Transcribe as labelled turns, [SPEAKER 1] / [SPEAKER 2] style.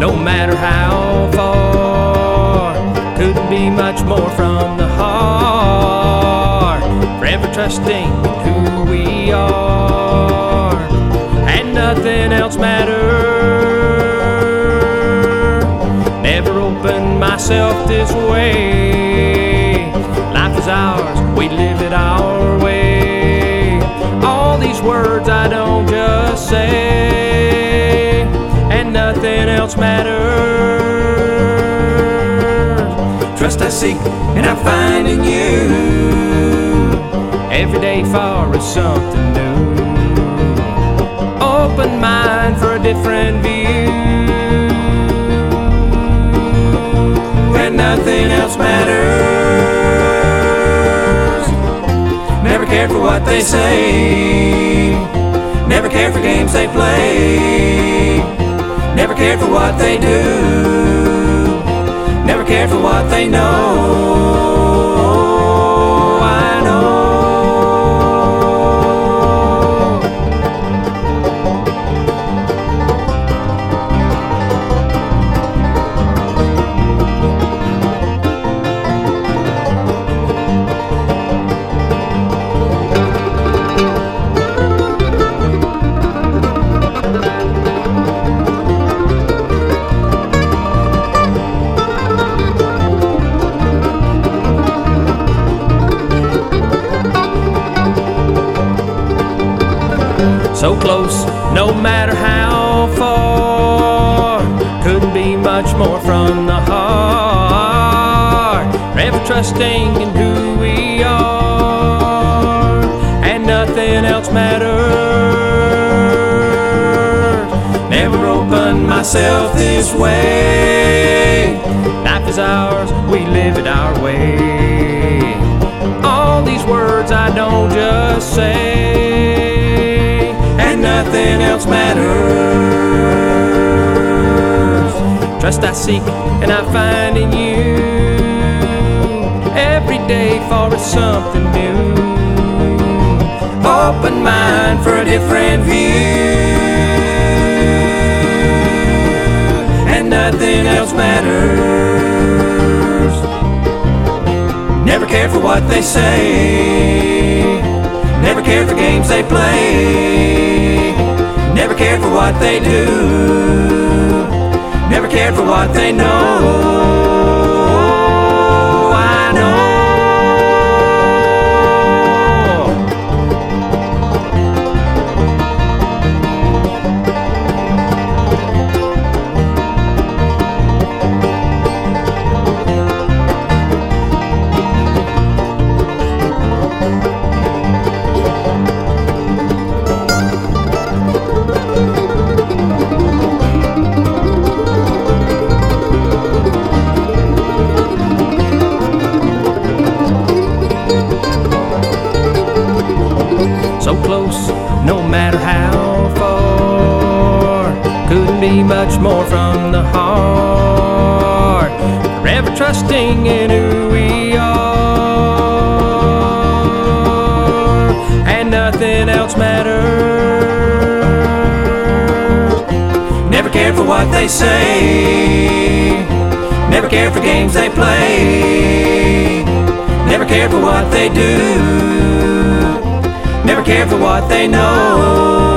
[SPEAKER 1] no matter how far. Couldn't be much more from the heart. Forever trusting in who we are, and nothing else matters. Never opened myself this way. Life is ours, we live it our way. All these words I don't just say, and nothing else matters. Trust I seek and I find in you. Every day for is something new. Open mind for a different view, and nothing else matters. Never cared for what they say, never cared for games they play, never cared for what they do, never cared for what they know. I know. So close, no matter how far. Couldn't be much more from the heart. Forever trusting in who we are, and nothing else matters. Never opened myself this way. Life is ours, we live it our way. All these words I don't just say, and nothing else matters. Trust I seek and I find in you. Every day for is something new. Open mind for a different view, and nothing else matters. Never cared for what they say, never cared for games they play, never cared for what they do, never cared for what they know. I know. So close, no matter how far. Couldn't be much more from the heart. Forever trusting in who we are, and nothing else matters. Never cared for what they say, never cared for games they play, never cared for what they do, never cared for what they know.